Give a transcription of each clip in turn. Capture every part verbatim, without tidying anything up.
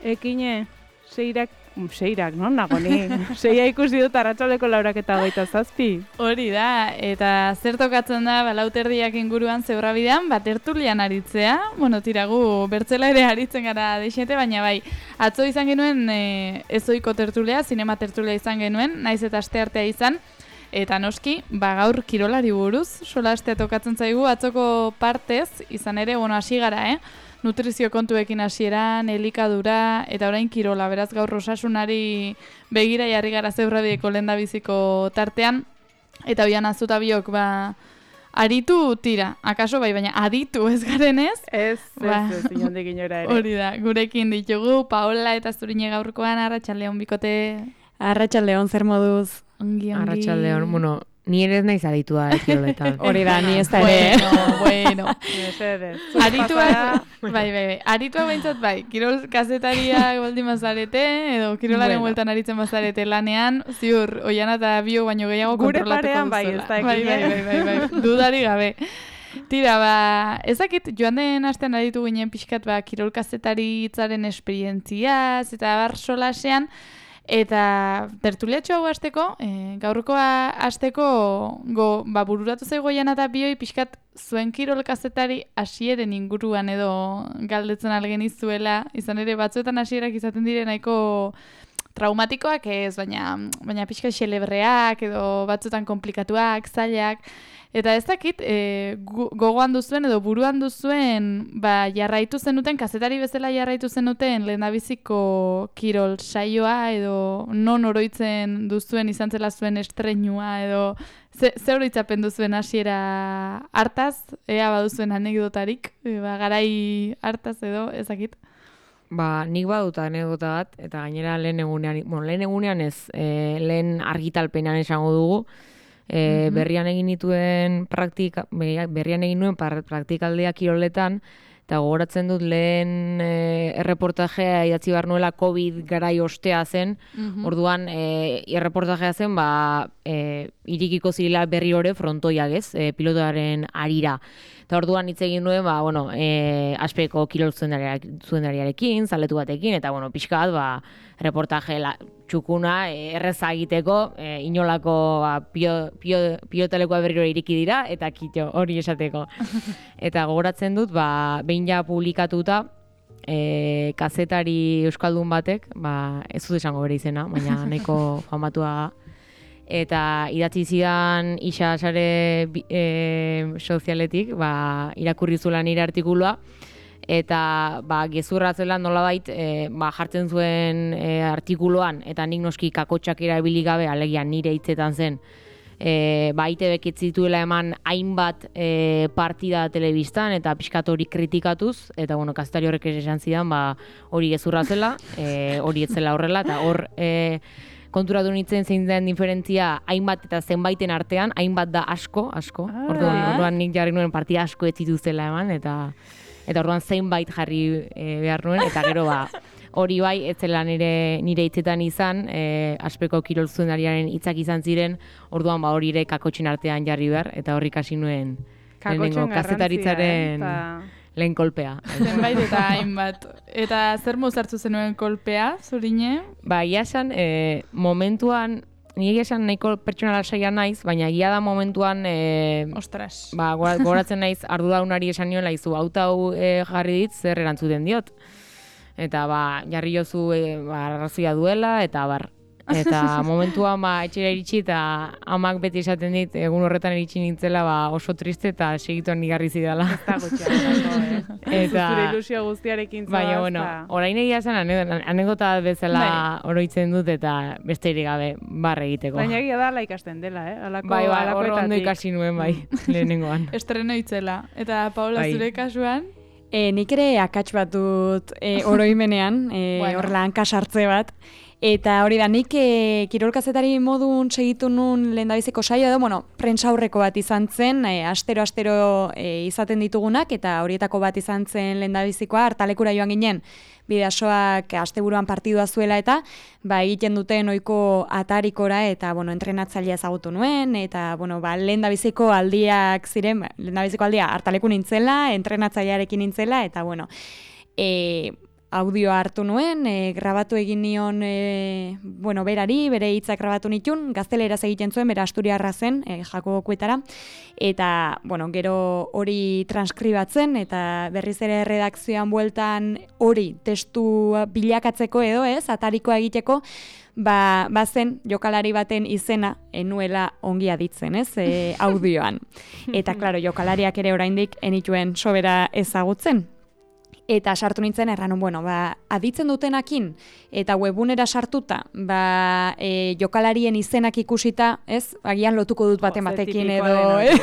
ekine, seirak, seirak, no? Nagoni. Seia ikusi dut arratsaldeko laurak eta hogeita zazpi. Hori da, eta zer tokatzen da, ba, lauterdiak inguruan zebrabidean, bat tertulian aritzea. Bueno, tiragu, bertzela ere aritzen gara deixete, baina bai, atzo izan genuen e, ezoiko tertulia, zinema tertulia izan genuen, naiz eta asteartea izan, eta noski, ba, gaur kirolari buruz, sola astea tokatzen zaigu, atzoko partez, izan ere, bueno, hasi gara, eh? Nutrizio kontuekin hasieran, elikadura, eta orain kirola, beraz gaur osasunari begira jarri gara zebrabideko lehendabiziko tartean, eta bian azuta biok, ba, aritu tira, akaso bai, baina aditu ez garen ez? Ez, ba, ez, ez, inondik inora ere. Hori da, gurekin ditugu, Paola eta Zurine gaurkoan, Arratsaldeon bikote. Arratsaldeon, zer moduz? Ongi, ongi. Arratsaldeon, bueno, ni ere ez naiz aditua kiroletan. Hori da, ni ez da ere. Bueno, bueno. Arituak, Bueno. bai, bai, bai. Arituak behintzat bai, kirol kazetariak baldin bazarete, edo kirolaren Bueno. bueltan aritzen bazarete lanean, ziur, oiana eta bio baino gehiago Gure kontrolatuko parean bai, duzuela. ez da Bai, bai, ekine. bai, bai, bai, dudari gabe. Tira, ba, ezakit, joan den astean aditu ginen pixkat, ba, kirol kazetari hitzaren esperientziaz, eta bar solasean, eta tertuliatxo hau hasteko, e, gaurkoa hasteko go, ba, bururatu zaigu Oiana eta bioi pixkat zuen kirol kazetari hasieren inguruan edo galdetzen algen izuela, izan ere batzuetan hasierak izaten dire nahiko traumatikoak ez, baina, baina pixka xelebreak edo batzuetan komplikatuak, zailak. Eta ez dakit, e, gu- gogoan duzuen edo buruan duzuen ba, jarraitu zenuten, kazetari bezala jarraitu zenuten lehendabiziko kirol saioa edo non oroitzen duzuen izan zela zuen estreinua edo ze, ze oroitzapen duzuen hasiera hartaz, ea baduzuen anekdotarik, e, ba, garai hartaz edo ez dakit. Ba, nik badut anekdota bat, eta gainera lehen egunean, bueno, lehen egunean ez, e, lehen argitalpenean esango dugu, e, Mhm. berrian egin nituen praktika, berrian egin nuen par- praktikaldia kiroletan, eta gogoratzen dut lehen e, erreportajea idatzi behar nuela COVID garai ostea zen, Mhm. orduan e, erreportajea zen, ba, e, irikiko zirela berri hori frontoiak ez, e, pilotaren arira. Eta orduan hitz egin nuen, ba, bueno, e, aspeko kirol zuendariarekin, zaletu batekin, eta, bueno, pixka bat, ba, reportaje la, txukuna, e, erreza egiteko, e, inolako ba, pio, pio, pilotelekoa berriro iriki dira, eta kito hori esateko. Eta gogoratzen dut, ba, behin ja publikatuta, e, kazetari euskaldun batek, ba, ez dut esango bere izena, baina nahiko famatua eta idatzi zidan isa sare e, sozialetik, ba, irakurri zuela nire artikulua, eta ba, gezurra zela nolabait e, ba, jartzen zuen e, artikuluan, eta nik noski kakotxak erabili gabe, alegia nire hitzetan zen, e, ba, I T Bek ez zituela eman hainbat e, partida telebistan, eta pixkat hori kritikatuz, eta bueno, kazetari horrek esan zidan, ba, hori gezurra zela, e, hori ez zela horrela, eta hor e, konturatu nintzen zein den diferentzia hainbat eta zenbaiten artean, hainbat da asko, asko. Ah. Orduan, orduan nik jarri nuen partida asko ez zituztela eman, eta eta orduan zenbait jarri e, behar nuen, eta gero ba, hori bai, ez zela nire, nire hitzetan izan, e, aspeko kirol zuendariaren hitzak izan ziren, orduan ba, hori ere kakotxen artean jarri behar, eta horrik hasi nuen lehenengo kazetaritzaren lehen kolpea. Zenbait eta hainbat. Eta zer mozartzu zenuen kolpea, Zurine? Ba, ia esan, e, momentuan, nire esan nahiko pertsonala saia naiz, baina egia da momentuan, e, Ostras. ba, gora- gogoratzen naiz arduraunari esan nion laizu, auta hau e, jarri dit, zer erantzuten diot. Eta ba, jarri jozu e, ba, arrazoia duela, eta bar. Eta momentuan ba, etxera iritsi eta amak beti esaten dit, egun horretan iritsi nintzela ba, oso triste eta segituan nigarri zidala. Ez da gutxiago, eh? Eta- Zure ilusio guztiarekin zoaz, Baina, bueno, eta- orain egia zen ane- anekdota bezala Bai. oroitzen dut eta besterik gabe barre egiteko. Baina egia da ala ikasten dela, eh? Alako, bai, bai, hor ondo alakoetatik. ikasi nuen bai, lehenengoan. Estreno itzela. Eta Paola, Bai. zure kasuan? E, nik ere akats bat dut e, oroimenean, e, Bueno. horrela hankasartze bat. Eta hori da, nik e, kirol kazetari modun segitu nun lehendabiziko saioa edo, bueno, prentsa aurreko bat izan zen, e, astero-astero e, izaten ditugunak, eta horietako bat izan zen lehendabizikoa, hartalekura joan ginen, bidasoak asteburuan partidua zuela eta ba, egiten duten ohiko atarikora eta bueno, entrenatzailea ezagutu nuen eta bueno, ba, lehendabiziko aldiak ziren, ba, lehendabiziko aldia hartaleku nintzela, entrenatzailearekin nintzela eta bueno, e, audioa hartu nuen, e, grabatu egin nion, e, bueno, berari, bere hitzak grabatu nitun, gazteleraz egiten zuen, bera asturiarra zen, e, Jakobo Kuetara, eta, bueno, gero hori transkribatzen, eta berriz ere redakzioan bueltan hori testu bilakatzeko edo, ez, atarikoa egiteko, ba, bazen jokalari baten izena enuela ongi aditzen, ez, e, audioan. Eta, klaro, jokalariak ere oraindik enituen sobera ezagutzen. Eta sartu nintzen erran, bueno, ba, aditzen dutenakin eta webunera sartuta, ba, e, jokalarien izenak ikusita, ez, agian lotuko dut baten batekin edo, eh?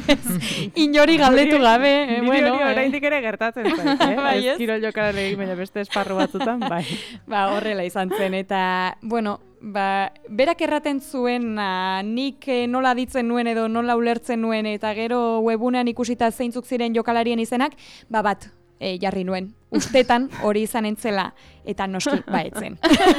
Inori galdetu gabe, eh? Niri bueno, hori eh? oraindik ere gertatzen zait, eh? Bai, Ez ez? kirol jokalari baina beste esparru batzutan, bai. Ba, horrela izan zen, eta, bueno, ba, berak erraten zuen, a, nik eh, nola ditzen nuen edo nola ulertzen nuen, eta gero webunean ikusita zeintzuk ziren jokalarien izenak, ba, bat, e, jarri nuen. Ustetan hori izan entzela, eta noski baetzen.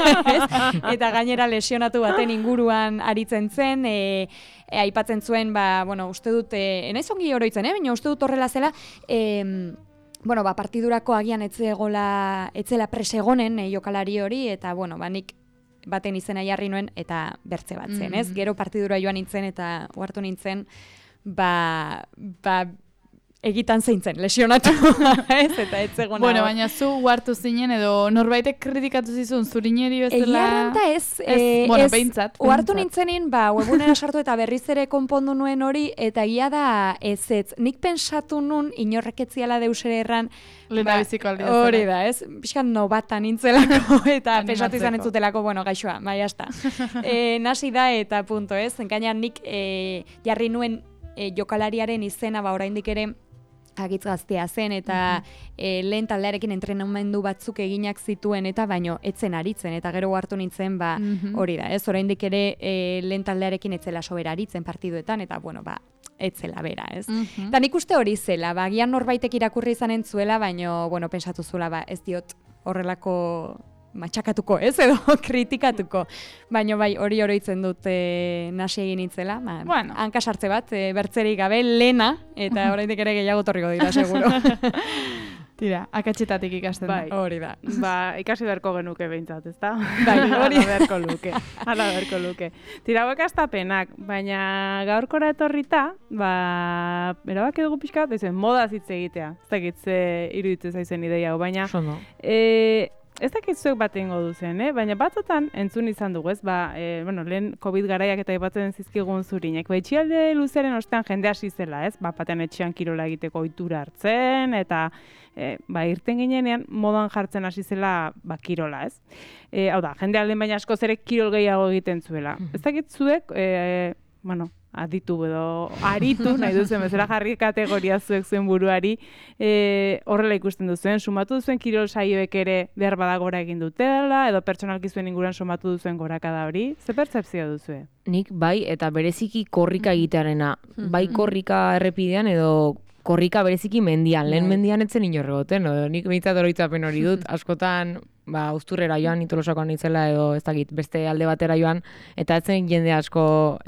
Eta gainera lesionatu baten inguruan aritzen zen, e, e, aipatzen zuen, ba, bueno, uste dut, e, enaiz ongi oroitzen, eh? Baina uste dut horrela zela, e, bueno, ba, partidurako agian etzegola, etzela presegonen e, jokalari hori, eta, bueno, ba, nik baten izena jarri nuen, eta bertze bat zen, ez? Gero partidura joan nintzen, eta ohartu nintzen, ba, ba, egitan zeintzen, lesionatu, ez, eta ez zegoen. Bueno, baina zu huartu zinen edo norbaitek kritikatu zizun zurineri bezala... Egia erranta ez, ez, eh, bueno, ez behintzat, uhartu behintzat. nintzenin, ba, webunera sartu eta berriz ere konpondu nuen hori, eta egia da ez ez, nik pensatu nun inorreketziala deusere erran, Lehena biziko aldi hori da, ez? Piskat nobata nintzelako, eta Animatzeko. pensatu izan entzutelako, bueno, gaixoa, bai, hasta. e, nasi da, eta punto, ez? Gaina nik e, jarri nuen e, jokalariaren izena, ba, oraindik ere, agitz gaztea zen, eta e, lehen taldearekin entrenamendu batzuk eginak zituen, eta baino, etzen aritzen, eta gero hartu nintzen, ba, hori da, ez? Oraindik ere e, lehen taldearekin etzela sobera aritzen partiduetan, eta, bueno, ba, etzela bera, ez? Mhm. Eta nik uste hori zela, ba, gian norbaitek irakurri izan entzuela, baino, bueno, pensatu zuela, ba, ez diot horrelako matxakatuko, ez, edo kritikatuko. Baina bai, hori oroitzen dut e, nasi egin nintzela, ba, Bueno. hanka sartze bat, e, bertzerik gabe, lena, eta oraindik ere gehiago torriko dira, seguro. Tira, akatsetatik ikasten Bai. da. Hori da. Ba, ikasi beharko genuke behintzat, ezta? Bai, hori beharko luke. Hala beharko luke. Tira, hauek astapenak, baina gaurkora etorrita, ba, erabaki dugu pixka, da izan, modaz hitz egitea. Ez dakit ze iruditzen zaizen ideia hau, baina... Oso ondo. E, ez dakit zuek bat egingo duzen, eh? Baina batzutan entzun izan dugu, ez? Ba, e, bueno, lehen COVID garaiak eta aipatzen zizkigun zurinek. Ba, itxialde luzeren ostean jende hasi zela, ez? Ba, batean etxean kirola egiteko ohitura hartzen, eta e, ba, irten ginenean modan jartzen hasi zela ba, kirola, ez? E, hau da, jende alden baina askoz ere kirol gehiago egiten zuela. Ez dakit zuek, e, bueno, aditu edo aritu, nahi duzen bezala jarri kategoria zuek zuen buruari, e, horrela ikusten duzuen, sumatu duzuen kirol saioek ere behar bada gora egin dutela, edo pertsonalki zuen inguruan sumatu duzuen gorakada hori, ze pertzepzio duzue? Nik bai, eta bereziki korrika egitearena. Bai korrika errepidean edo korrika bereziki mendian. Lehen mendian etzen inorregoten, edo nik behintzat oroitzapen hori dut. Askotan, ba, Uzturrera joan, Tolosakoan nintzela, edo ez dakit, beste alde batera joan, eta etzen jende asko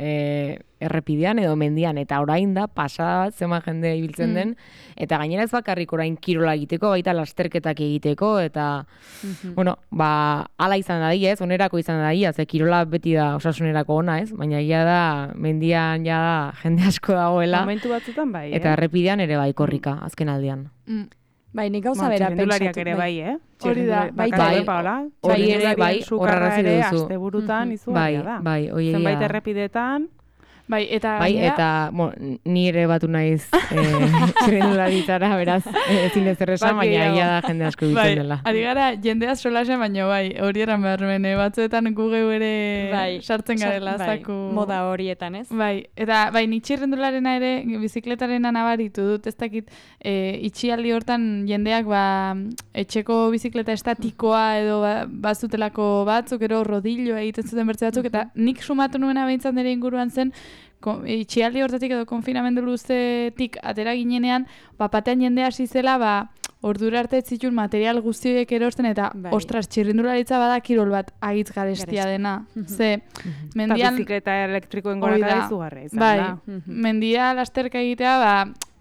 e, errepidean edo mendian, eta orain da, pasada bat, zema jende ibiltzen den, eta gainera ez bakarrik orain kirola egiteko, baita lasterketak egiteko, eta, bueno, ba, ala izan da ez, onerako izan da ze kirola beti da osasunerako ona, ez, baina ia da, mendian ja da, jende asko dagoela, Momentu batzutan bai, eta eh? errepidean ere bai korrika, azken aldian. Mm. Bai, nik gauza Bueno, bera txirrindulariak pentsatu. ere bai, eh? Hori da, Baita bai. ere, Paola. Hori ere, bai, sukarra horrela ere duzu. asteburutan Bai, izugarria da. bai, hoi egia Zenbait da. errepidetan, Bai, eta Bai, gainera- eta bo, ni ere batu naiz eh, txirrindularitzara, beraz, eh, ezin ez erresan, Baki baina gehiago. egia da jende asko Bai, ibiltzen dela. ari gara jendea solasen, baina bai, hori eran behar bene, batzuetan gu geu ere Bai, sartzen garela, bai, zaku... moda horietan, ez? Bai, eta bai, ni txirrendularena ere, bizikletarena nabaritu dut, ez dakit, e, itxialdi hortan jendeak ba, etxeko bizikleta estatikoa edo ba, bazutelako batzuk, ero rodillo egiten zuten bertze batzuk, eta nik sumatu nuena behintzat nire inguruan zen, ko, itxialdi hortatik edo konfinamendu luzetik atera ginenean, ba, batean jende hasi zela, ba, ordura arte ez zituen material guztiek erosten, eta, Bai. ostras, txirrindularitza bada kirol bat agitz garestia Garestia. dena. Ze, eta mendian... bizikleta elektrikoen Hori gorakada da. izugarria izan Bai, da. mendia lasterka egitea, ba,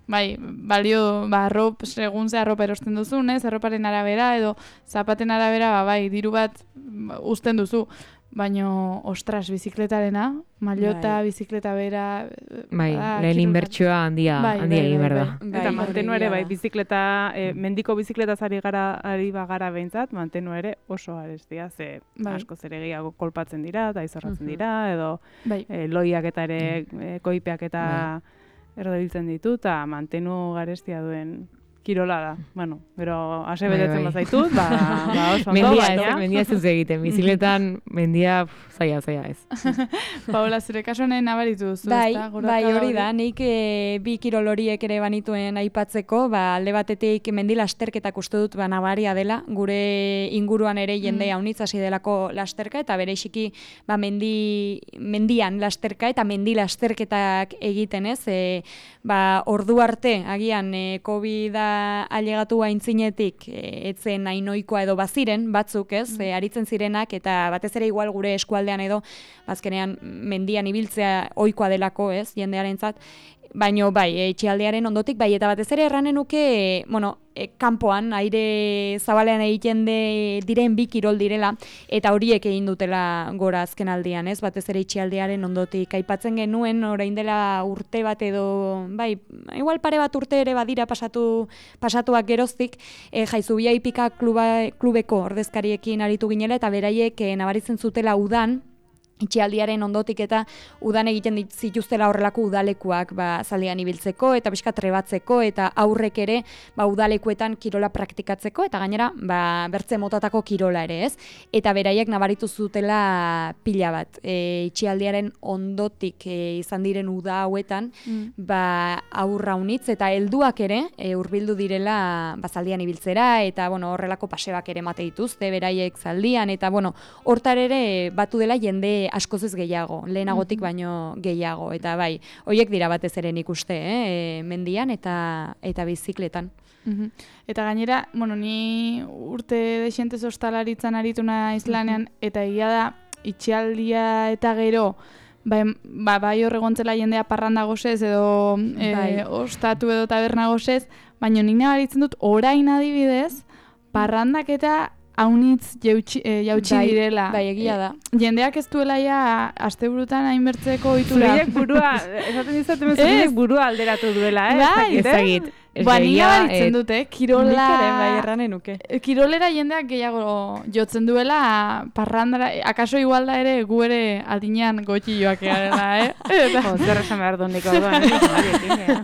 bai, balio, ba, arrop, segun ze arropa erosten duzun, ez, arroparen arabera, edo zapaten arabera, ba, bai, diru bat uzten duzu. Baino, ostras, bizikletarena, maillota, Bai. bizikleta bera... Bai, ba, lehen kirol- inbertsioa handia, Bai, handia bai, egin bai, behar da. bai. Eta Bai, mantenu hori ere, bai, da. bizikleta, eh, mendiko bizikletaz ari gara, ari bagara behintzat, mantenu ere oso arestia, ze Bai. asko ere gehiago kolpatzen dira, eta izorratzen Mhm. dira, edo Bai, eh, loiak eta ere, eh, koipeak eta erdobiltzen ditu, eta mantenu garestia duen kirola da. Bueno, pero ase Bai, betetzen bai. bazaitut, ba, ba oso ondo, Mendia, ez, baina... mendia ez duz egiten, bizikletan mendia pf, zaila, zaila ez. Paola, zure kasuan nabaritu duzu, Bai, ezta? bai, Gorakada hori da, nik e, bi kirol horiek ere banituen aipatzeko, ba, alde batetik mendi lasterketak uste dut ba, nabaria dela, gure inguruan ere jende haunitz hasi delako lasterka, eta bereziki ba, mendi, mendian lasterka eta mendi lasterketak egiten ez, e, ba, ordu arte, agian e, COVID-a ailegatu aintzinetik, e, etzen ainoikoa edo baziren, batzuk ez, e, aritzen zirenak, eta batez ere igual gure eskualdean edo, bazkenean mendian ibiltzea ohikoa delako, ez, jendearentzat, baino bai, e, itxialdearen ondotik, bai, eta batez ere erranen nuke, e, bueno, e, kanpoan, aire zabalean egiten de, diren bi kirol direla, eta horiek egin dutela gora azken aldian, ez, batez ere itxialdearen ondotik. Aipatzen genuen, orain dela urte bat edo, bai, igual pare bat urte ere badira pasatu, pasatuak geroztik, e, Jaizubia Ipika kluba, klubeko ordezkariekin aritu ginela, eta beraiek e, nabaritzen zutela udan, itxialdiaren ondotik eta udan egiten dit- zituztela horrelako udalekuak ba, zaldian ibiltzeko eta pixka trebatzeko eta aurrek ere ba, udalekuetan kirola praktikatzeko eta gainera ba, bertze motatako kirola ere ez. Eta beraiek nabaritu zutela pila bat. E, itxialdiaren ondotik e, izan diren uda hauetan Mm. ba, aurra unitz eta helduak ere e, hurbildu direla ba, zaldian ibiltzera eta bueno, horrelako paseak ere mate dituzte beraiek zaldian eta bueno, hortar ere batu dela jende askoz ez gehiago, lehenagotik baino gehiago, eta bai, horiek dira batez ere nik uste, eh? mendian eta eta bizikletan. Mhm. Eta gainera, bueno, ni urte dexentez ostalaritzan aritu naiz lanean, eta egia da, itxialdia eta gero, bai, ba, bai horregontzela jendea parranda gozez, edo e, Bai. ostatu edo taberna gozez, baina nik nabaritzen dut, orain adibidez, parrandak eta haunitz jautsi, e, jautsi Bai, direla. bai, egia da. E, jendeak ez duela ja asteburutan hainbertzeko ohitura. Zuriek burua, esaten dizaten zuriek burua alderatu duela, eh? Bai, Ez dakit, Ez eh? egit. Ba, ni nabaritzen dut, eh? Kirola... Nik ere bai erranen nuke. E, Kirolera jendeak gehiago jotzen duela parrandara, e, akaso igual da ere gu ere adinean gotxilloak egarela, eh? Eta, Jo, zer esan behar du nik orduan, eh?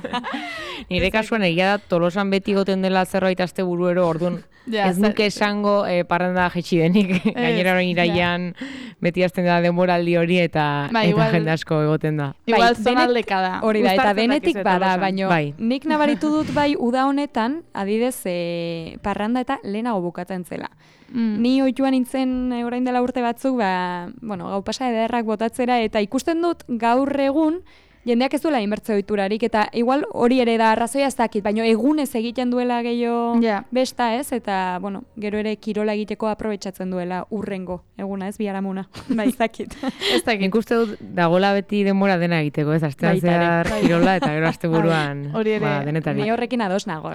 Nire kasuan egia da Tolosan beti goten dela zerbait aste buruero, orduan ja, ez nuke esango eh, parranda jetxi denik. Gainera orain iraian beti hasten da denboraldi hori eta, Ba, eta igual- jende asko egoten da. igual Bai, zonaldeka da. Hori da, eta Gustatzen benetik dakizu bada, Tolosan. baino Bai. nik nabaritu dut bai uda honetan, adidez, e, parranda eta lehenago bukatzen zela. Mm. Ni oituan nintzen e, orain dela urte batzuk, ba, bueno, gau pasa ederrak botatzera, eta ikusten dut gaur egun, jendeak ez duela inbertze ohiturarik eta igual hori ere da arrazoia ez dakit, baina egunez egiten duela gehiago Ja. besta ez, eta bueno, gero ere kirola egiteko aprobetxatzen duela urrengo eguna ez, biharamuna. Bai. Ez dakit. Ez dakit. Nik uste dut dagola beti denbora dena egiteko, ez? Astean Baita ere. zehar Bai. kirola eta gero asteburuan Hori ere, ba, denetari. Ni horrekin ados nago.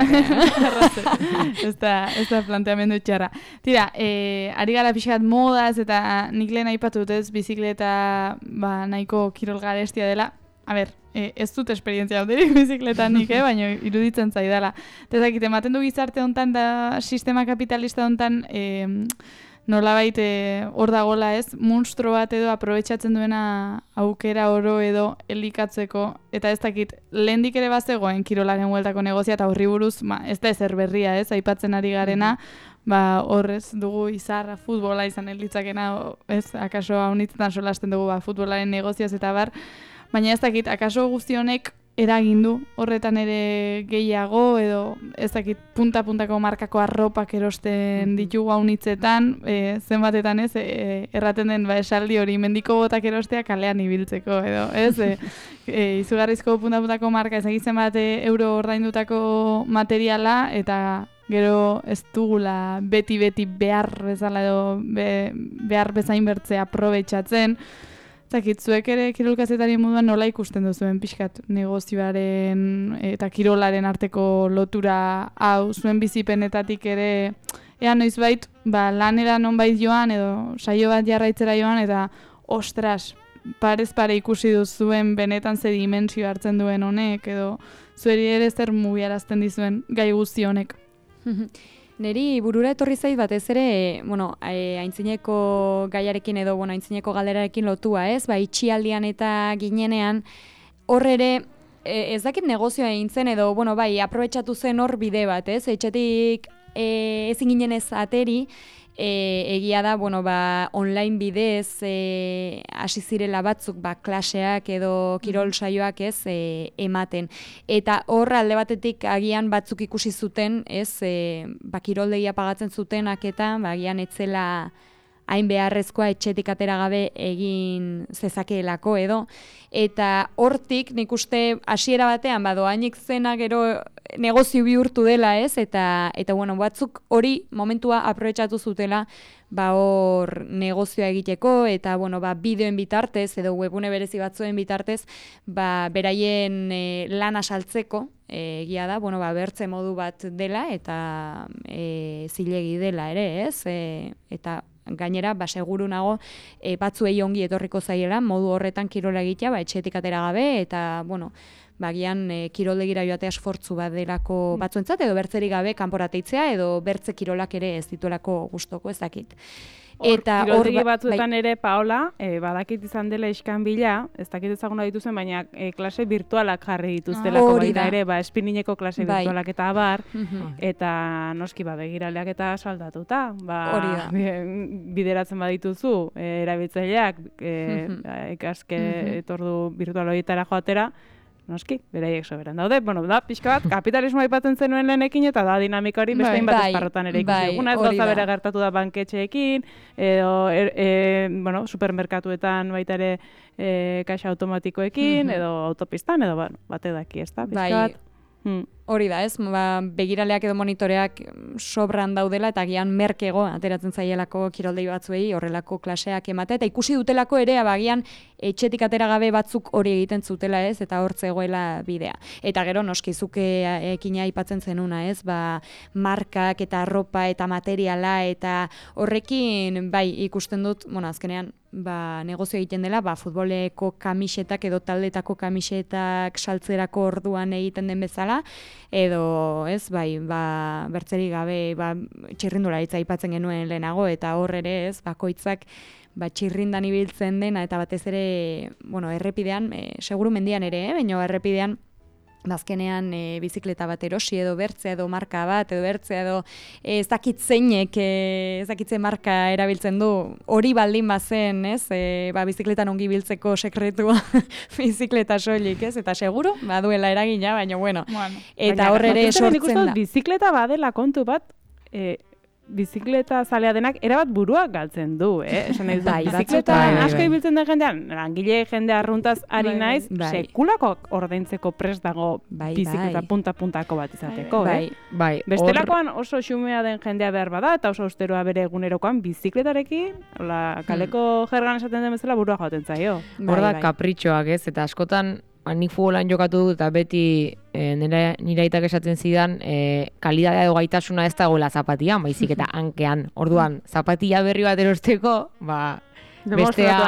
ez da, ez da planteamendu txarra. Tira, e, ari gara pixkat modaz eta nik lehen aipatu dut ez, bizikleta ba, nahiko kirol garestia dela. A ber, e, ez dut esperientzia honderik bizikletan nik, eh, baina iruditzen zaidala. Eta ezakit, ematen du gizarte hontan da sistema kapitalista hontan e, nolabait e, hor dagola ez, monstro bat edo aprobetxatzen duena aukera oro edo elikatzeko, eta ez dakit, lehendik ere bazegoen kirolaren hueltako negozia eta horri buruz, ma, ez da ezer berria ez, aipatzen ari garena, ba, horrez dugu izarra futbola izan elitzakena, ez, akaso haunitzetan solasten dugu ba, futbolaren negoziaz eta bar, baina ez dakit, akaso guzti honek eragin du horretan ere gehiago edo ez dakit punta-puntako markako arropak erosten ditugu haunitzetan, e, zenbatetan ez, e, erraten den ba, esaldi hori mendiko botak erostea kalean ibiltzeko edo, ez? E, e, izugarrizko punta-puntako marka ezagitzen bat euro ordaindutako materiala eta gero ez dugula beti-beti behar bezala edo be, behar bezain bertzea aprobetxatzen. Zakit, zuek ere kirolkazetari moduan nola ikusten duzuen pixkat negozioaren eta kirolaren arteko lotura hau zuen bizipenetatik ere ea noizbait ba, lanera nonbait joan edo saio bat jarraitzera joan eta ostras, parez pare ikusi duzuen benetan ze dimensio hartzen duen honek edo zueri ere zer mugiarazten dizuen gai guzti honek. Neri burura etorri zait batez ere, bueno, e, aintzineko gaiarekin edo bueno, aintzineko galderarekin lotua, ez? Ba, itxialdian eta ginenean hor ere e, ez dakit negozioa egin zen edo bueno, bai, aprobetxatu zen hor bide bat, ez? Etxetik e, ezin ginen ez ateri, E, egia da, bueno, ba, online bidez e, hasi zirela batzuk ba, klaseak edo kirol saioak ez e, ematen. Eta hor alde batetik agian batzuk ikusi zuten, ez, e, ba, kiroldegia pagatzen zutenak eta ba, agian etzela hain beharrezkoa etxetik atera gabe egin zezakeelako edo. Eta hortik nik uste hasiera batean badoainik zena gero negozio bihurtu dela, ez? Eta eta bueno, batzuk hori momentua aprobetxatu zutela, ba hor negozioa egiteko eta bueno, ba bideoen bitartez edo webune berezi batzuen bitartez, ba beraien e, lana saltzeko e, egia da, bueno, ba bertze modu bat dela eta e, zilegi dela ere, ez? E, eta gainera, ba, seguru nago, e, batzuei ongi etorriko zaiela, modu horretan kirola egitea, ba, etxetik atera gabe, eta, bueno, bagian e, kiroldegira joatea esfortzu bat delako batzuentzat, edo bertzerik gabe kanporateitzea, edo bertze kirolak ere ez dituelako gustoko, ez dakit. Eta kiroldegi batzuetan bai, ere, Paola, e, badakit izan dela iskan bila, ez dakit ezaguna dituzen, baina e, klase virtualak jarri dituztelako ah, baita ere, ba, espinineko klase bai, virtualak eta abar, uh-huh. eta noski ba, begiraleak eta saldatuta, ba, bideratzen badituzu, e, erabiltzaileak, e, uh-huh. ikaske uh-huh. etordu virtual horietara joatera, noski, beraiek soberan daude. Bueno, da, pixka bat, kapitalismoa aipatzen zenuen lehenekin, eta da dinamika hori beste hainbat bai, esparrotan ere ikusi. Bai, Una ez gauza bere gertatu da banketxeekin, edo er, e, bueno, supermerkatuetan baita ere e, kaxa automatikoekin, uh-huh. edo autopistan, edo bueno, bate daki, ez da, pixka bai. bat. Hmm. Hori da, ez? Ba, begiraleak edo monitoreak sobran daudela eta agian merkego ateratzen zaielako kiroldei batzuei horrelako klaseak ematea eta ikusi dutelako ere agian etxetik atera gabe batzuk hori egiten zutela, ez? Eta hor zegoela bidea. Eta gero noski zuke ekina aipatzen zenuna, ez? Ba, markak eta arropa eta materiala eta horrekin bai ikusten dut, bueno, azkenean ba, negozio egiten dela, ba, futboleko kamisetak edo taldetako kamisetak saltzerako orduan egiten den bezala, edo, ez, bai, ba, bertzerik gabe, ba, txirrindularitza aipatzen genuen lehenago, eta hor ere, ez, bakoitzak, ba, txirrindan ibiltzen dena, eta batez ere, bueno, errepidean, e, seguru mendian ere, eh, baina errepidean, azkenean e, bizikleta bat erosi edo bertzea edo marka bat edo bertzea edo e, ez dakit zeinek e, ez dakit ze marka erabiltzen du hori baldin bazen, ez? E, ba, bizikletan ongi biltzeko sekretua bizikleta soilik, ez? Eta seguru baduela eragina, baina bueno. bueno eta hor ere sortzen da. Bizikleta badela kontu bat, e, bizikleta zalea denak erabat buruak galtzen du, eh? Esan nahi dut, bai, bizikleta bai, asko bai. Ibiltzen da jendean, langile jende arruntaz ari bai, naiz, bai. Sekulako ordaintzeko prest dago bai, bizikleta bai. punta-puntako bat izateko, bai, eh? Bai, bestelakoan oso xumea den jendea behar bada, eta oso austeroa bere egunerokoan bizikletarekin, la, kaleko hmm. jergan esaten den bezala burua joaten zaio. Hor da, bai, kapritxoak, ez? Eta askotan, nik futbolan jokatu dut eta beti e, nire, nire aitak esaten zidan e, kalidadea edo gaitasuna ez dagoela zapatian, baizik eta hankean. Orduan, zapatia berri bat erosteko, ba, bestea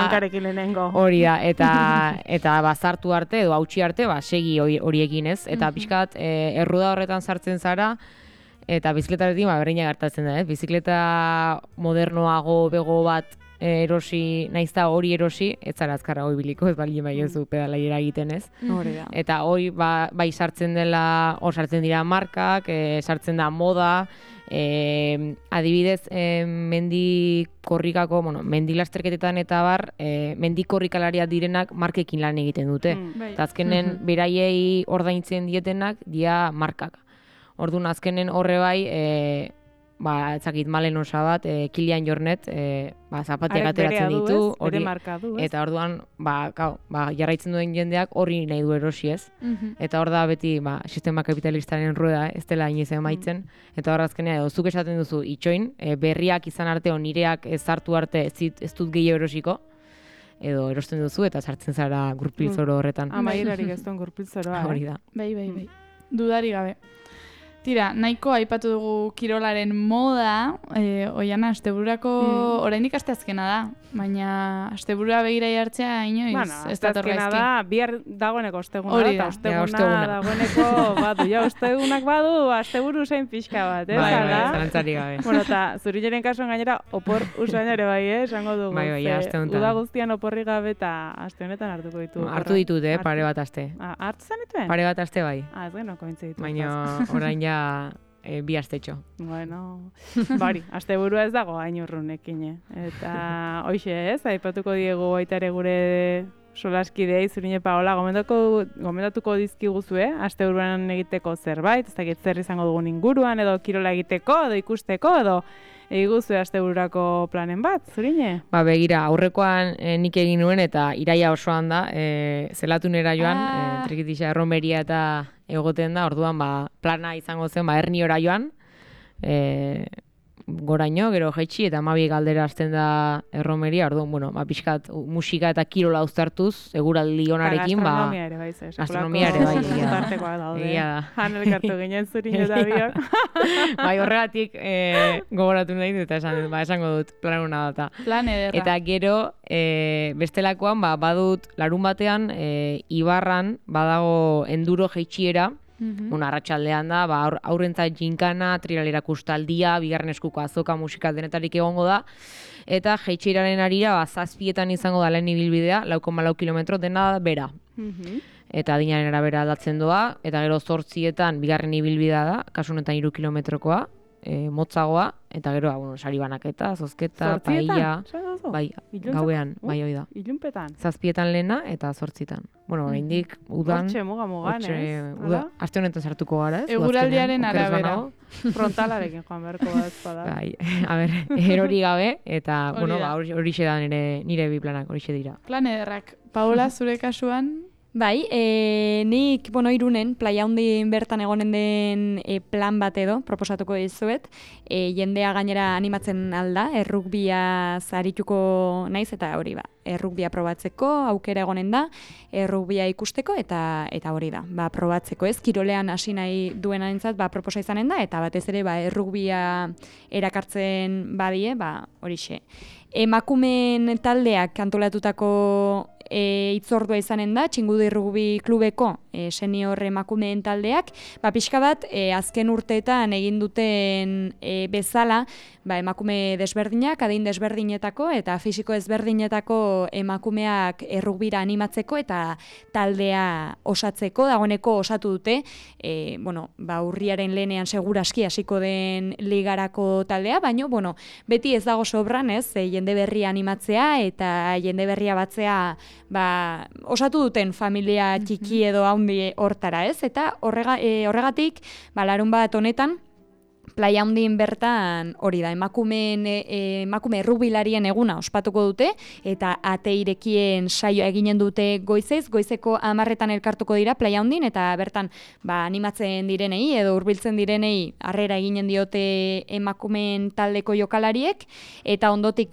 hori da, eta, eta bazartu arte edo hautsi arte, ba, segi horiekin ez, eta pixkat e, erruda horretan sartzen zara, eta bizikletarekin ba, berreina gertatzen da, ez? Bizikleta modernoago bego bat erosi, naiz da hori erosi, ez zara azkarra hori biliko, ez bali bai ez du pedalaiera egiten, ez? Hori da. Eta hori ba, bai sartzen dela, hor sartzen dira markak, e, sartzen da moda, e, adibidez, e, mendi korrikako, bueno, mendi lasterketetan eta bar, e, mendi korrikalariak direnak markekin lan egiten dute. Mm, eta azkenen mm-hmm. beraiei ordaintzen dietenak, dia markak. Orduan azkenen horre bai, e, ba, etzakit malen osa bat, e, Kilian Jornet, e, ba, zapatiak ateratzen ditu, hori, eta orduan, ba, gau, ba, jarraitzen duen jendeak horri nahi du erosi ez. Mm-hmm. Eta hor da beti, ba, sistema kapitalistaren rueda, ez dela inoiz emaitzen, mm. eta hor azkenean, edo zuk esaten duzu itxoin, e, berriak izan arte, o nireak ez hartu arte, ez, ez dut gehiago erosiko, edo erosten duzu eta sartzen zara gurpilzoro horretan. Amairarik ez duen gurpilzoroa, Hori eh? da. Bai, bai, bai. Dudari gabe. Tira, nahiko aipatu dugu kirolaren moda, eh, oiana, astebururako Mm. oraindik asteazkena da, baina asteburua begira jartzea inoiz Bueno, ez dator azkena gaizki. da, bihar dagoeneko osteguna Hori da, da. eta osteguna, Ja, osteguna. dagoeneko badu, ja, ostegunak badu, asteburu zein pixka bat, ez? Bai, bai, Hala? zalantzari gabe. Bueno, eta zurineren kasuan gainera opor usain ere bai, eh, esango dugu. Bai, bai, ze aste honetan. Uda guztian oporri gabe eta aste honetan hartuko ditu. Hartu ditut, eh, pare bat aste. Ah, hartu zenituen? Pare bat aste bai. Ah, ez genuen kointzitu. Baina orain ja e, bi astetxo. Bueno, bari, asteburua ez dago hain urrunekin, eh? Eta hoxe ez, aipatuko diegu baita ere gure solaskidei, Zurine Paola, gomendatuko, gomendatuko dizkiguzue, asteburuan egiteko zerbait, ez dakit zer izango dugun inguruan, edo kirola egiteko, edo ikusteko, edo eguzue astebururako planen bat, Zurine? Ba, begira, aurrekoan e, nik egin nuen eta iraia osoan da, e, zelatunera joan, Ah. e, trikitisa erromeria eta egoten da, orduan ba, plana izango zen, ba, erniora joan, e, goraino, gero jaitsi eta hamabi galdera hasten da erromeria, orduan, bueno, ba, pixkat musika eta kirola uztartuz, eguraldi onarekin, ba, gastronomia ere bai, ze, gastronomia ere bai, egia da. tartekoak daude. Egia da. Han elkartu ginen Zurine eta biok. bai, horregatik e, gogoratu nahi dut, eta esan, dut, ba, esango dut plan ona data. Plan ederra. Eta gero, e, bestelakoan, ba, badut larun batean, e, Ibarran badago enduro jeitsiera, Mhm. bueno, arratsaldean da, ba, aur, aurrentzat jinkana, trialera kustaldia, bigarren eskuko azoka musika denetarik egongo da, eta jeitsieraren arira, ba, zazpietan izango da lehen ibilbidea, lau koma lau kilometro, dena bera. Mhm. Eta adinaren arabera aldatzen doa, eta gero zortzietan bigarren ibilbidea da, kasu honetan hiru kilometrokoa, e, motzagoa, eta gero, bueno, sari banaketa, zozketa, Zortzietan? paella, Zer duzu? bai, Iluntzeko? gauean, Uh, bai hoi da. Ilunpetan. Zazpietan lehena eta zortzitan. Bueno, oraindik udan, Hortxe muga mugan, hortxe, ez? uda, aste honetan sartuko gara, ez? Eguraldiaren Udazkenean, oker ez arabera. banago. Frontalarekin joan beharko bat bada. Bai, a ber, erori gabe, eta, Hori bueno, da. ba, hori horixe da nire, nire bi planak, horixe dira. Plan ederrak. Paola, zure kasuan, Bai, e, nik, bueno, Irunen, playa handin bertan egonen den e, plan bat edo, proposatuko dizuet, e, jendea gainera animatzen alda, errugbia zarituko naiz, eta hori ba, errugbia probatzeko, aukera egonen da, errugbia ikusteko, eta eta hori da, ba, probatzeko ez, kirolean hasi nahi duenarentzat, ba, proposa izanen da, eta batez ere, ba, errugbia erakartzen badie, ba, horixe. Emakumeen taldeak antolatutako e, itzordua izanen da, Txingudi Rugby Klubeko e, senior emakumeen taldeak, ba, pixka bat, e, azken urteetan egin duten e, bezala, ba, emakume desberdinak, adin desberdinetako eta fisiko desberdinetako emakumeak errugbira animatzeko eta taldea osatzeko, dagoeneko osatu dute, e, bueno, ba, urriaren lehenean seguraski hasiko den ligarako taldea, baina, bueno, beti ez dago sobran, ez, e, jende berria animatzea eta jende berria batzea ba, osatu duten familia txiki edo haundi hortara, ez? Eta horrega, e, horregatik, ba, larun bat honetan, playa handin bertan hori da, emakumeen, e, emakume errugbilarien eguna ospatuko dute, eta ate irekien saioa eginen dute goizez, goizeko hamarretan elkartuko dira playa handin, eta bertan ba, animatzen direnei edo hurbiltzen direnei harrera eginen diote emakumeen taldeko jokalariek, eta ondotik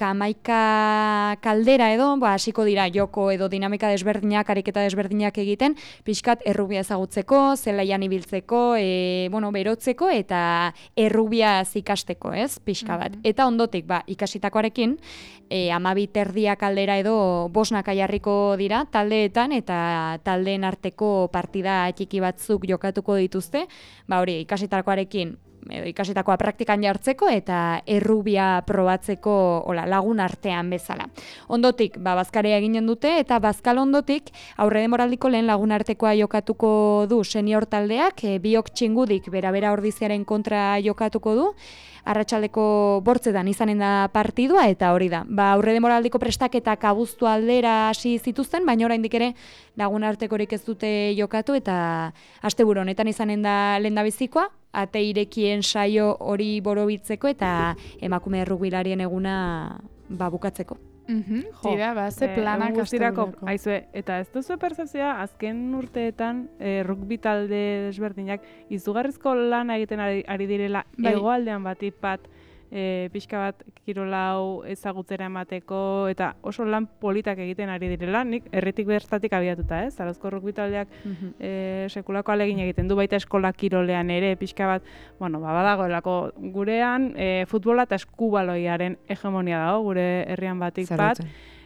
hamaika kaldera edo, ba, hasiko dira joko edo dinamika desberdinak, ariketa desberdinak egiten, pixkat errugbia ezagutzeko, zelaian ibiltzeko, e, bueno, berotzeko, eta errubiaz ikasteko, ez, pixka bat. Eta ondotik, ba, ikasitakoarekin, e, amabi terdiak aldera edo bosnak jarriko dira taldeetan, eta taldeen arteko partida txiki batzuk jokatuko dituzte, ba, hori, ikasitakoarekin, edo ikasitakoa praktikan jartzeko eta errubia probatzeko hola, lagun artean bezala. Ondotik, ba, bazkarea eginen dute, eta bazkal ondotik, aurre demoraldiko lehen lagun artekoa jokatuko du senior taldeak, e, biok Txingudik bera-bera ordiziaren kontra jokatuko du, arratsaldeko bortzetan izanen da partidua, eta hori da. Ba, aurre demoraldiko prestaketak abuztu aldera hasi zituzten, baina oraindik ere lagun artekorik ez dute jokatu, eta asteburu honetan izanen da lehendabizikoa, ate irekien saio hori borobitzeko eta emakume errugbilarien eguna ba, bukatzeko. Mhm, Jo, tira, ba, ze eh, planak egun guztirako, astebururako. aizue, eta ez duzu percepzioa, azken urteetan eh, rugby talde desberdinak izugarrizko lana egiten ari, ari direla Bai. hegoaldean batik bat e, pixka bat kirolau ezagutzera emateko, eta oso lan politak egiten ari direla, nik herritik bertatik abiatuta, ez? Zarozko rugby taldeak e, sekulako alegin egiten du baita eskola kirolean ere, pixka bat, bueno, ba, badagoelako gurean e, futbola eta eskubaloiaren hegemonia dago, gure herrian batik bat.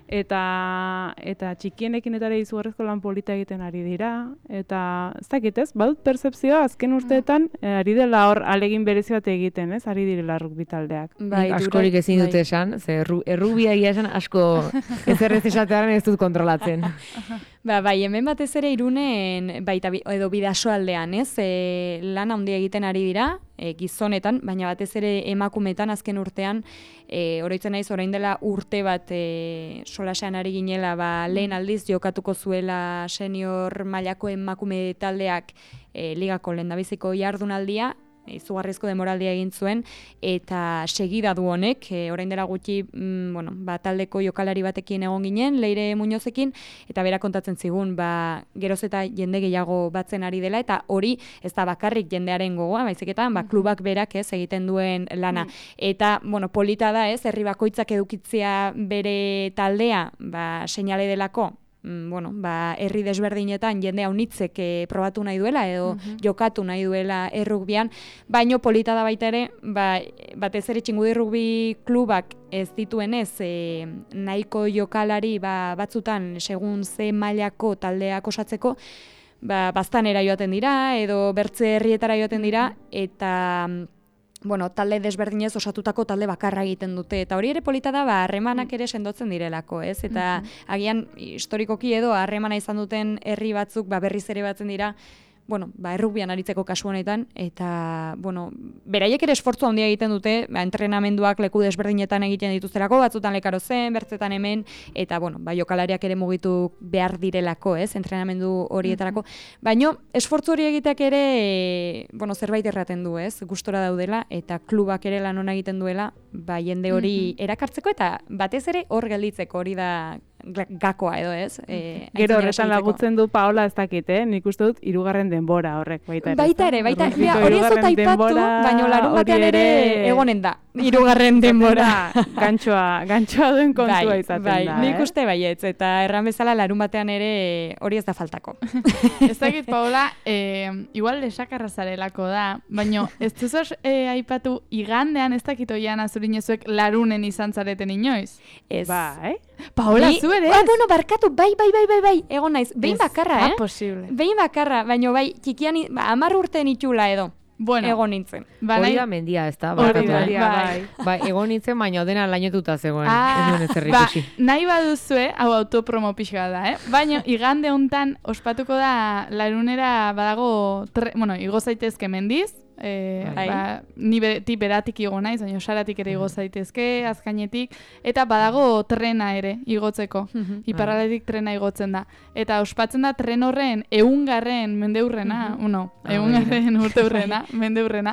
Eta eta txikienekin eta ere izugarrizko lan polita egiten ari dira, eta ez dakit ez, badut pertzepzioa azken urteetan eh, ari dela hor alegin berezi bat egiten, ez, ari direla rugby taldeak. Bai, askorik ezin dute esan, ze errubia egia esan asko ezer ez esatearen ez dut kontrolatzen. Ba, bai, hemen batez ere Irunen, baita edo Bidasoaldean, ez, e, lan handia egiten ari dira, e, gizonetan, baina batez ere emakumetan azken urtean, e, oroitzen naiz orain dela urte bat e, solasean ari ginela, ba, lehen aldiz jokatuko zuela senior mailako emakume taldeak e, ligako lehendabiziko jardunaldia, izugarrizko demoraldia egin zuen, eta segida du honek, e, orain dela gutxi, mm, bueno, ba, taldeko jokalari batekin egon ginen, Leire Muñozekin, eta bera kontatzen zigun, ba, geroz eta jende gehiago batzen ari dela, eta hori ez da bakarrik jendearen gogoa, baizik eta ba, klubak berak ez egiten duen lana. Eta, bueno, polita da ez, herri bakoitzak edukitzea bere taldea, ba, seinale delako, bueno, ba, herri desberdinetan jende haunitzek e, probatu nahi duela edo uh-huh. jokatu nahi duela errugbian, baino polita da baita ere, ba, batez ere Txingudi Rugby klubak ez dituenez e, nahiko jokalari ba, batzutan segun ze mailako taldeak osatzeko, ba, baztanera joaten dira edo bertze herrietara joaten dira, eta bueno, talde desberdinez osatutako talde bakarra egiten dute, eta hori ere polita da, ba, harremanak ere sendotzen direlako, ez? Eta agian historikoki edo harremana izan duten herri batzuk, ba, berriz ere batzen dira, bueno, ba, errugbian aritzeko kasu honetan, eta, bueno, beraiek ere esfortzu handia egiten dute, ba, entrenamenduak leku desberdinetan egiten dituzterako, batzutan lekaro zen, bertzetan hemen, eta, bueno, ba, jokalariak ere mugitu behar direlako, ez, entrenamendu horietarako. Baino, esfortzu hori egiteak ere, e, bueno, zerbait erraten du, ez, gustora daudela, eta klubak ere lan ona egiten duela, ba, jende hori erakartzeko, eta batez ere hor gelditzeko hori da gakoa edo, ez? E, Gero horretan lagutzen du Paola ez dakit, eh? Nik uste dut hirugarren denbora horrek baita ere. Baita ere, baita ere, hori ez dut aipatu, baina larun batean ere egonen da. Hirugarren denbora. Gantxoa, gantxoa duen kontua bai, izaten bai, da, nik eh? uste baietz, eta erran bezala larun batean ere hori ez da faltako. Ez dakit, Paola, eh, igual lesakarra zarelako da, baina ez duzos eh, aipatu igandean ez dakit oian azurinezuek larunen izan zareten inoiz. Ez. Ba, eh? Paola, Ni- zu ere Ah, ez? bueno, barkatu, bai, bai, bai, bai, bai, egon naiz. Behin bakarra, Ah, eh? posible. Behin bakarra, baina bai, txikian, i- ba, amar urte nitxula edo, Bueno, egon nintzen. ba, Hori nahi- da mendia, ez da? Hori barkatu, da, eh? bai. Ba, egon nintzen, baina dena lainotuta zegoen. Ah, ez nuen ezer ba, ikusi. nahi baduzue, hau autopromo pixka da, eh? Baina igande hontan ospatuko da larunera badago, tre, bueno, igo zaitezke mendiz, eh, Bai. ba, ni beti beratik igo naiz, baina saratik ere igo zaitezke, azkainetik, eta badago trena ere igotzeko. Iparraldetik trena igotzen da. Eta ospatzen da tren horren ehungarren mendeurrena, bueno, Ah, ehungarren urteurrena, mendeurrena.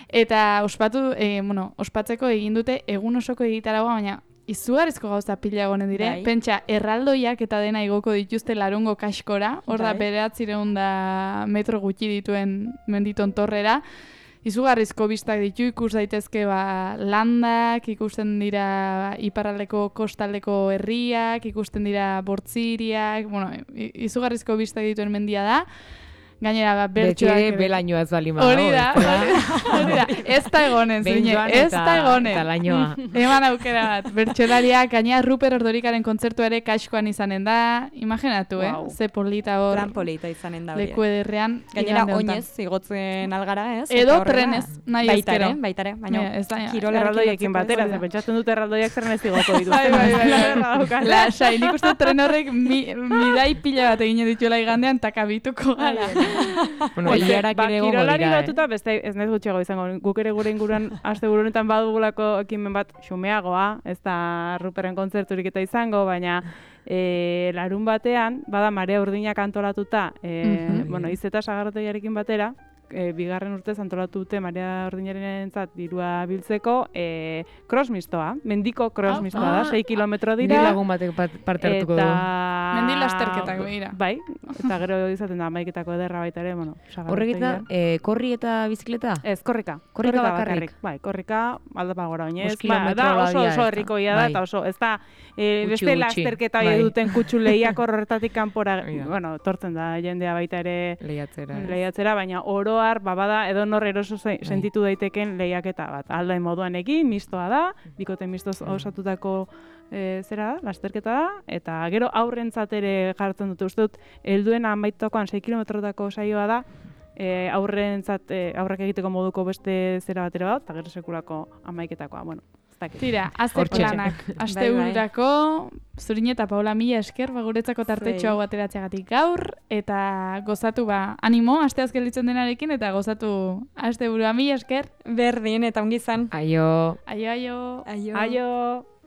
Eta ospatu, eh, bueno, ospatzeko egin dute egun osoko egitaragoa, baina izugarrizko gauza pila egonen dire. Bai. Pentsa, erraldoiak eta dena igoko dituzte larungo kaskora, hor da Bai. bederatziehun da metro gutxi dituen menditon torrera. Izugarrizko bistak ditu, ikus daitezke ba, landak, ikusten dira iparraldeko kostaldeko herriak, ikusten dira bortziriak, bueno, i- izugarrizko bistak dituen mendia da. Gainera, ba, Beti bertsoak... ere ere- belainoa ez bali badago, Hori da, ez da? hori da, hori da. Ez da egonen, Behin zine, joan ez eta- da egonen. eta lainoa. Eman aukera bat, bertsolariak, gainera Ruper Ordorikaren kontzertua ere kaskoan izanen da, imaginatu, Wow. eh? Ze polita hor, Plan polita izanen da hori. leku ederrean, Gainera, igande hontan. oinez, igotzen algara, ez? Edo Eta horrela- trenez, nahi baita ezkero. ere, baita ere, baina Baina ez da- kirolarekin Erraldoiekin lotzeko ez batera, da. ze pentsatzen dut erraldoiak zer ez igoko dituzten. Bai, bai, bai, bai. Belarra daukala. Lasai, nik uste dut tren horrek mi, midai pila bat egine dituela igandean, eta kabituko gara. Bueno, Oize, ilarak ba, ere egongo kirolari dira, eh? batuta, beste ez naiz gutxiago izango. Guk ere gure inguruan, aste honetan badugulako ekimen bat xumeagoa, ez da Ruperen kontzerturik eta izango, baina e, larun batean, bada marea urdinak antolatuta, e, Mhm. bueno, izeta sagardotegiarekin batera, e, bigarren urtez antolatu dute Maria Ordinarentzat dirua biltzeko e, cross mistoa, mendiko cross Ah, mistoa da, ah, sei kilometro Nire dira. lagun batek pat- parte hartuko eta... du. Mendi lasterketak begira. Bai, eta gero izaten da hamaiketako ederra baita ere, bueno, Horrek eta eh, korri eta bizikleta? Ez, korrika. Korrika bakarrik. Bai, korrika aldapa gora oinez. Bost Ba, da kilometro oso badia, oso ez da. herrikoia da, Bai. eta oso, ez da, e, Gutxi, beste gutxi. lasterketa Bai. hori duten kutsu lehiak horretatik kanpora, Hori da. bueno, tortzen da jendea baita ere Lehiatzera. ez? lehiatzera, baina oroar, babada, edo nor eroso ze- sentitu daiteken lehiaketa bat. Aldain moduan egin, mistoa da, bikote mistoz osatutako e, zera da, lasterketa da, eta gero aurrentzat ere jartzen dute, uste dut, helduen amaitokoan sei kilometrotako saioa da, e, aurrentzat, e, aurrak egiteko moduko beste zera batera bat, eta gero sekulako amaiketakoa, bueno, ez dakit. Tira, aste Hortxe. planak. Aste Bai, bai. bururako, Zurin eta Paula mila esker, ba, guretzako tartetxo Zuei. hau ateratzeagatik gaur, eta gozatu ba, animo, aste azken litzen denarekin, eta gozatu aste burua mila esker. Berdin, eta ongi izan. Aio. Aio, aio. Aio. Aio!